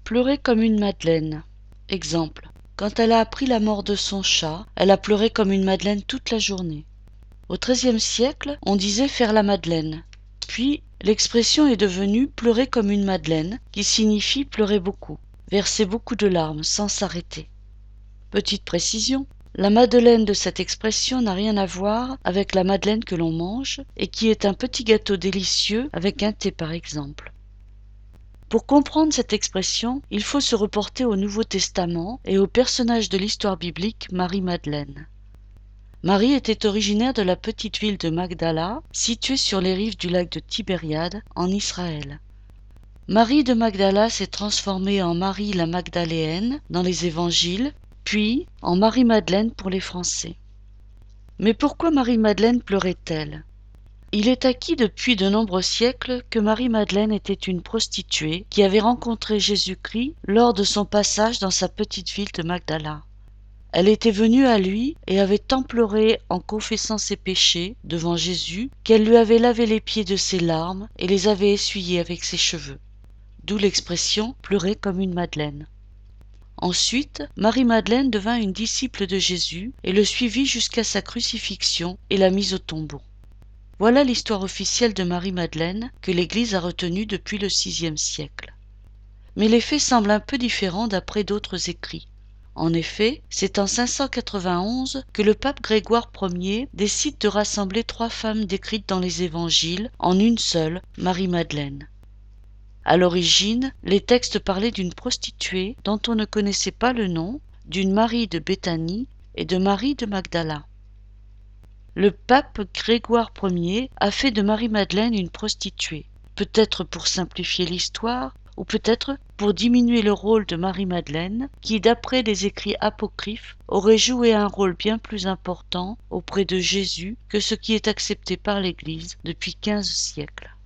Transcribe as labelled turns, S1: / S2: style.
S1: Pleurer comme une madeleine. Exemple. Quand elle a appris la mort de son chat, elle a pleuré comme une madeleine toute la journée. Au XIIIe siècle, on disait faire la madeleine. Puis, l'expression est devenue pleurer comme une madeleine, qui signifie pleurer beaucoup, verser beaucoup de larmes sans s'arrêter. Petite précision, la madeleine de cette expression n'a rien à voir avec la madeleine que l'on mange et qui est un petit gâteau délicieux avec un thé par exemple. Pour comprendre cette expression, il faut se reporter au Nouveau Testament et au personnage de l'histoire biblique Marie-Madeleine. Marie était originaire de la petite ville de Magdala, située sur les rives du lac de Tibériade, en Israël. Marie de Magdala s'est transformée en Marie la Magdaléenne dans les évangiles, puis en Marie-Madeleine pour les Français. Mais pourquoi Marie-Madeleine pleurait-elle ? Il est acquis depuis de nombreux siècles que Marie-Madeleine était une prostituée qui avait rencontré Jésus-Christ lors de son passage dans sa petite ville de Magdala. Elle était venue à lui et avait tant pleuré en confessant ses péchés devant Jésus qu'elle lui avait lavé les pieds de ses larmes et les avait essuyés avec ses cheveux. D'où l'expression « pleurer comme une madeleine ». Ensuite, Marie-Madeleine devint une disciple de Jésus et le suivit jusqu'à sa crucifixion et la mise au tombeau. Voilà l'histoire officielle de Marie-Madeleine que l'Église a retenue depuis le VIe siècle. Mais les faits semblent un peu différents d'après d'autres écrits. En effet, c'est en 591 que le pape Grégoire Ier décide de rassembler 3 femmes décrites dans les évangiles en une seule, Marie-Madeleine. À l'origine, les textes parlaient d'une prostituée dont on ne connaissait pas le nom, d'une Marie de Béthanie et de Marie de Magdala. Le pape Grégoire Ier a fait de Marie-Madeleine une prostituée, peut-être pour simplifier l'histoire, ou peut-être pour diminuer le rôle de Marie-Madeleine, qui, d'après les écrits apocryphes, aurait joué un rôle bien plus important auprès de Jésus que ce qui est accepté par l'Église depuis 15 siècles.